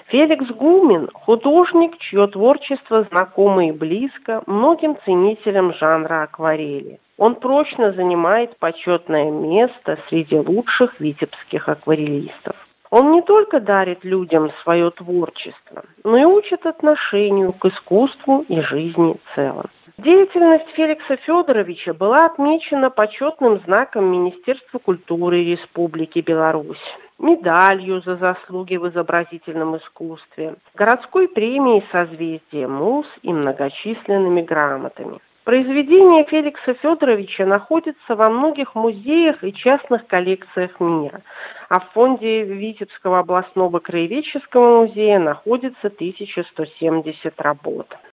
Феликс Гумин – художник, чье творчество знакомо и близко многим ценителям жанра акварели. Он прочно занимает почетное место среди лучших витебских акварелистов. Он не только дарит людям свое творчество, но и учит отношению к искусству и жизни в целом. Деятельность Феликса Федоровича была отмечена почетным знаком Министерства культуры Республики Беларусь, медалью за заслуги в изобразительном искусстве, городской премией «Созвездие муз» и многочисленными грамотами. Произведения Феликса Федоровича находятся во многих музеях и частных коллекциях мира, а в фонде Витебского областного краеведческого музея находится 1170 работ.